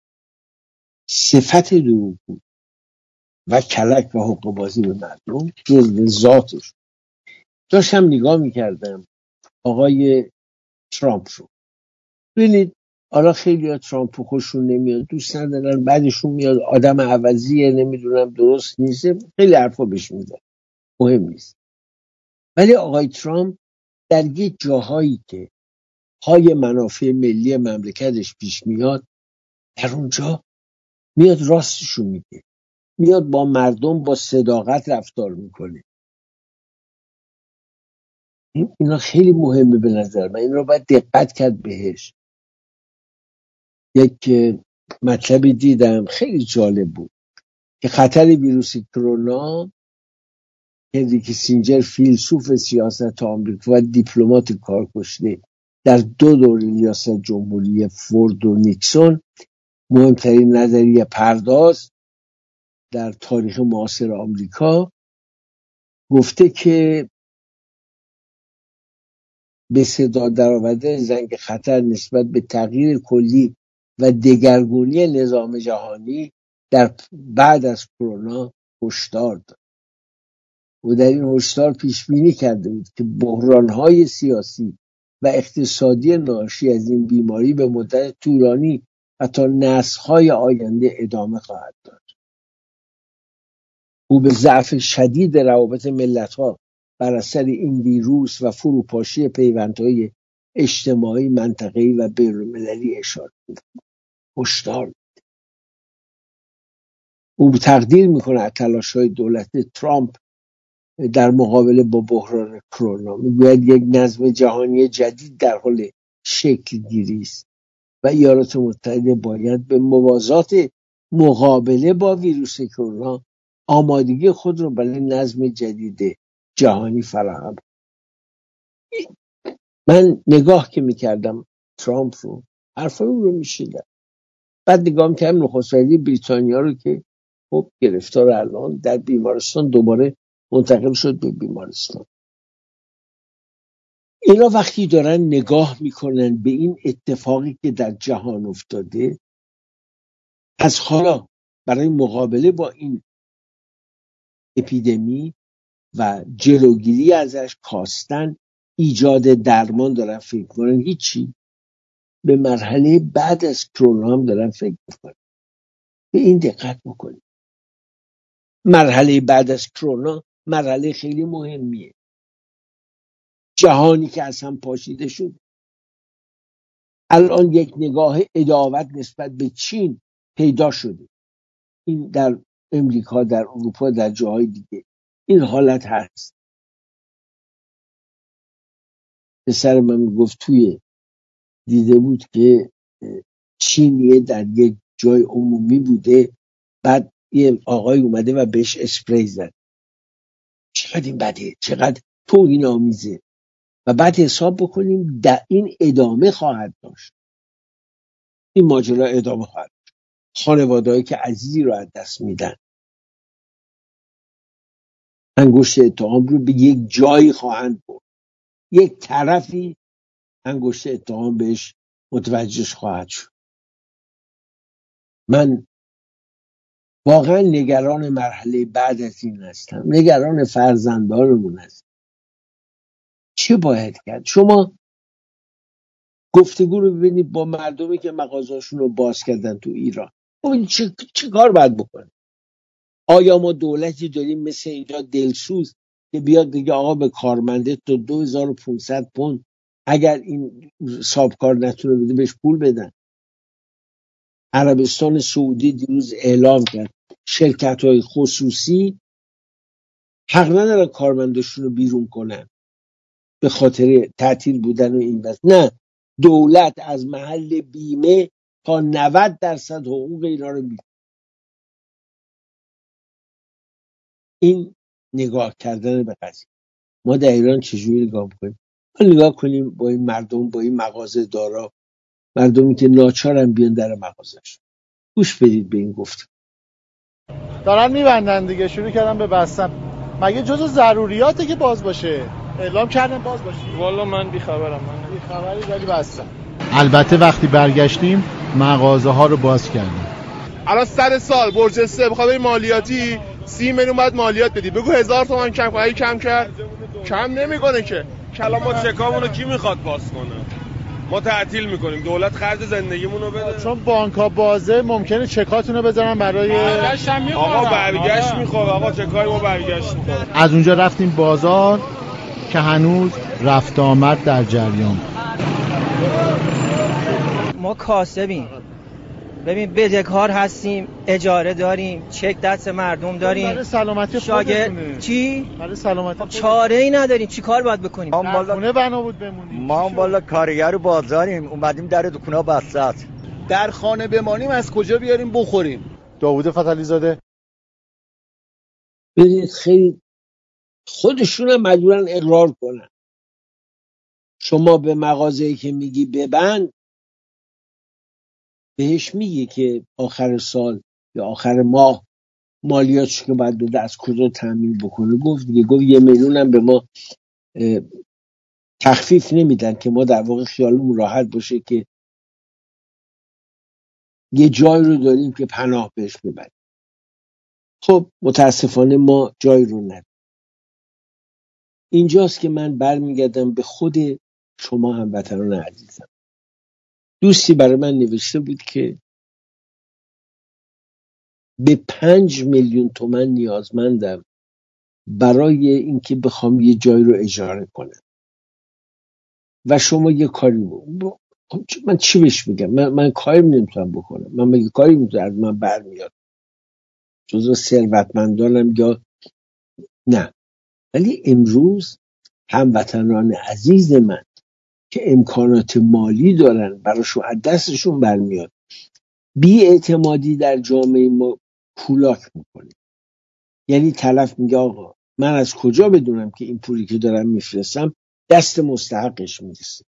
صفت دروغ بود و کلک و حقوق بازی به مردم جزء ذاتش. داشتم نگاه میکردم آقای ترامپ رو. ببینید حالا خیلی ها ترامپ خوششون نمیاد، دوست ندارن، بعدشون میاد آدم عوضیه، نمیدونم درست نیست، خیلی حرفا بهش میزن، مهم نیست. ولی آقای ترامپ در یه جاهایی که های منافع ملی مملکتش پیش میاد در اونجا میاد راستشو میگه، میاد با مردم با صداقت رفتار میکنه. اینا خیلی مهمه به نظر من، این رو باید دقت کرد بهش. یک مطلبی دیدم خیلی جالب بود که خطر ویروس کرونا، هنری کیسینجر فیلسوف سیاست آمریکا و دیپلمات کارکشته در دو دوره ریاست جمهوری فورد و نیکسون، مهمترین نظریه پرداز در تاریخ معاصر آمریکا گفته که به صدا درآمدن زنگ خطر نسبت به تغییر کلی و دگرگونی نظام جهانی در بعد از کرونا هشدار داد. و در این هشدار پیش بینی کرده بود که بحران‌های سیاسی و اقتصادی ناشی از این بیماری به مدت طولانی و تا نسل‌های آینده ادامه خواهد داشت. او به ضعف شدید روابط ملت‌ها بر اثر این ویروس و فروپاشی پیوندهای اجتماعی، منطقه‌ای و بین‌المللی اشاره می‌کند. هشدار می‌ده. او تقدیر می‌کند تلاش‌های دولت ترامپ در مقابله با بحران کرونا. میگوید یک نظم جهانی جدید در حال شکل گیری است و ایالات متحده باید به موازات مقابله با ویروس کرونا آمادگی خود را برای نظم جدید جهانی فراهم. من نگاه که میکردم ترامپ رو، حرفای اون رو میشیدم، بعد نگاه میکردم نخست وزیر بریتانیا رو که خب گرفتار الان در بیمارستان، دوباره منتقل شد به بیمارستان. اینا وقتی دارن نگاه میکنن به این اتفاقی که در جهان افتاده، از حالا برای مقابله با این اپیدمی و جلوگیری ازش، کاستن ایجاد درمان دارن فکر کنن. هیچی. به مرحله بعد از کرونا هم دارن فکر میکنن. به این دقت بکنید. مرحله بعد از کرونا مرحله خیلی مهمیه. جهانی که از هم پاشیده شد. الان یک نگاه عداوت نسبت به چین پیدا شده. این در امریکا، در اروپا، در جاهای دیگه این حالت هست. پسر من میگفت توی دیده بود که چینیه در یک جای عمومی بوده، بعد یه آقای اومده و بهش اسپری زد. چقدر این بده، چقدر توهین آمیزه. و بعد حساب بکنیم در این ادامه خواهد داشت. این ماجرا ادامه خواهد داشت. خانواده‌ای که عزیزی رو از دست میدن انگشت اتهام رو به یک جایی خواهند برد. یک طرفی انگشت اتهام بهش متوجهش خواهد شد. من واقعا نگران مرحله بعد از این هستم. نگران فرزندانمون هستم. چه باید کرد؟ شما گفتگو رو ببینید با مردمی که مغازه‌شون رو باز کردن تو ایران. اون چه, چه کار باید بکنه؟ آیا ما دولتی داریم مثل اینجا دلسوز که بیاد بگه آقا به کارمنده تو دو هزار و پانصد پوند اگر این صاحبکار نتونه بده بهش پول بدن؟ عربستان سعودی دیروز اعلام کرد شرکت‌های خصوصی حق ندارن کارمندشون رو بیرون کنن به خاطر تعطیل بودن و این بس. نه، دولت از محل بیمه تا نود درصد حقوق اینا رو میده. این نگاه کردن به قضیه. ما در ایران چجوری نگاه میکنیم؟ ما نگاه کنیم با این مردم، با این مغازه دارا، مردمی که ناچارن بیان در مغازش. گوش بدید به این گفت. دارن میبندن دیگه، شروع کردن به بستن. مگه جزو ضروریاته که باز باشه؟ اعلام کردن باز باشه. والا من بیخبرم. من بیخبری ولی بستن. البته وقتی برگشتیم مغازه ها رو باز کردیم. الان صد سال برج سه بخواد مالیاتی سی میلیون بعد مالیات بدی، بگو هزار تومان کم کنه، کم کرد کم نمیکنه که. کلام ما چکامونو کی میخواد پاس کنه؟ ما تعطیل میکنیم، دولت خرج زندگیمون رو بده. چون بانک‌ها بازه ممکنه چکاتون رو بذارن برای آقا برگشت میخواد. آقا چکای ما برگشت میخواد. از اونجا رفتیم بازار که هنوز رفت آمد در جریان. ما کاسبیم، ببین بدهکار هستیم، اجاره داریم، چک دست مردم داریم. برای سلامتی شاگرد چی؟ برای سلامتی چاره ای نداریم. چی کار باید بکنیم؟ ما بالا بنا بود بمونیم. ما هم بالا کارگر بازاریم، اومدیم در دکونا بسته است. در خانه بمانیم از کجا بیاریم بخوریم؟ داوود فتحعلی زاده. ببینید خیلی خودشون هم مجبورن اقرار کنن. شما به مغازه‌ای که میگی ببند، بهش میگی که آخر سال یا آخر ماه مالیاتش که باید بده از کجا تامین بکنه. گفت دیگه گفت یه میلیون هم به ما تخفیف نمیدن که ما در واقع خیالمون راحت باشه که یه جای رو داریم که پناه بهش ببریم. خب متاسفانه ما جای رو نداریم. اینجاست که من برمیگردم به خود شما هموطنان عزیزم. دوستی برای من نوشته بود که به پنج میلیون تومن نیازمندم برای اینکه بخوام یه جای رو اجاره کنم و شما یه کاری بود. من چی بهش میگم؟ من, من کاری نمیتونم بکنم. من مگه کاری میتونم از من برمیاد؟ جزو ثروتمندانم یا نه؟ ولی امروز هموطنان عزیز من که امکانات مالی دارن براشون از دستشون برمیاد، بی اعتمادی در جامعه ما کولاک میکنه. یعنی طرف میگه آقا من از کجا بدونم که این پولی که دارم میفرستم دست مستحقش میرسه؟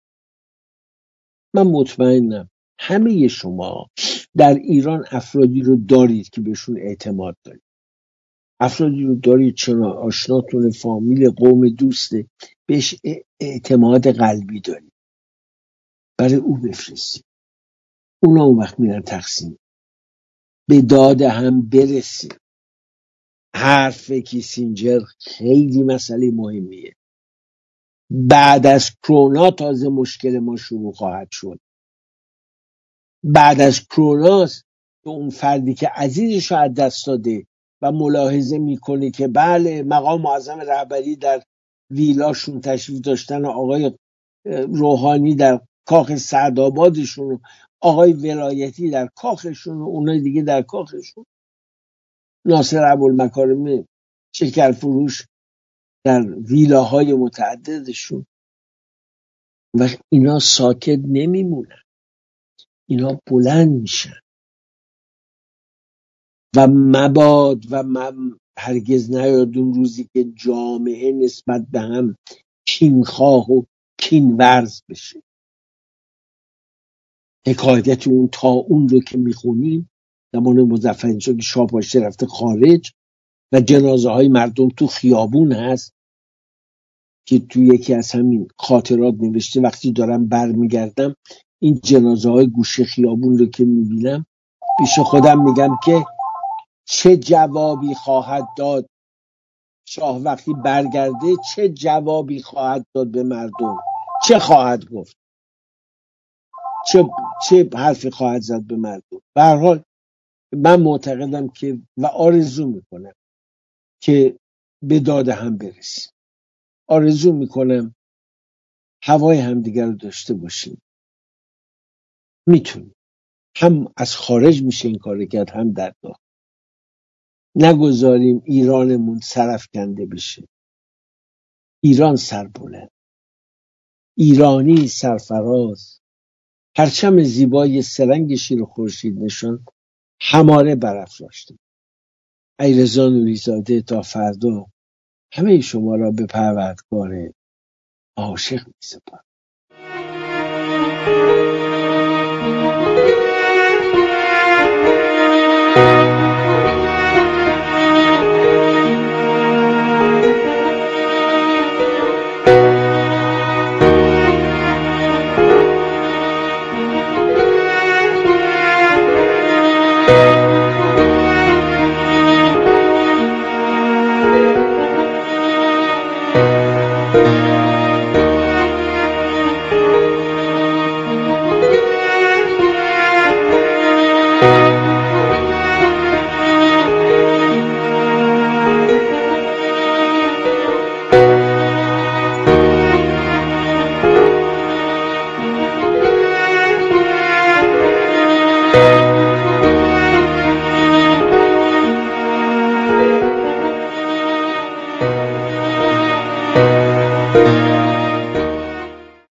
من مطمئنم همه شما در ایران افرادی رو دارید که بهشون اعتماد دارید. افرادی رو دارید چرا آشناتون، فامیل، قوم، دوسته، بهش اعتماد قلبی دارید، برای او بفرستید. اونا اون وقت میرن تقسیم، به داد هم برسید. حرف کیسینجر خیلی مسئله مهمیه. بعد از کرونا تازه مشکل ما شروع خواهد شد. بعد از کروناست که اون فردی که عزیزش رو از دست داده و ملاحظه میکنه که بله مقام معظم رهبری در ویلاشون تشریف داشتن، آقای روحانی در کاخ سعدآبادشون، آقای ولایتی در کاخشون و اونای دیگه در کاخشون، ناصر ابوالمکارم شکر فروش در ویلاهای متعددشون. و اینا ساکت نمیمونن، اینا بلند میشن و مباد و من هرگز نیاد اون روزی که جامعه نسبت به هم کینخواه و کینورز بشه. حکایت اون تا اون رو که میخونیم زمان مظفرالشاه که شاه پاشته رفته خارج و جنازه های مردم تو خیابون هست، که تو یکی از همین خاطرات نوشته وقتی دارم برمیگردم این جنازه های گوشه خیابون رو که میبینم پیش خودم میگم که چه جوابی خواهد داد شاه وقتی برگرده، چه جوابی خواهد داد به مردم، چه خواهد گفت، چه چه حرفی خواهد زد به مردم. به هر حال من معتقدم که و آرزو میکنم که به داد هم برسیم. آرزو میکنم هوای همدیگر رو داشته باشیم. میتونیم، هم از خارج میشه این کار کرد، هم در داخل. نگذاریم ایرانمون سرافکنده بشه. ایران سربلند، ایرانی سرفراز، پرچم زیبای سرنگ شیر و خورشید نشان هماره برافراشته. علیرضا نوری‌زاده تا فردا همه شما را به پروردگار عاشق می‌سپارم.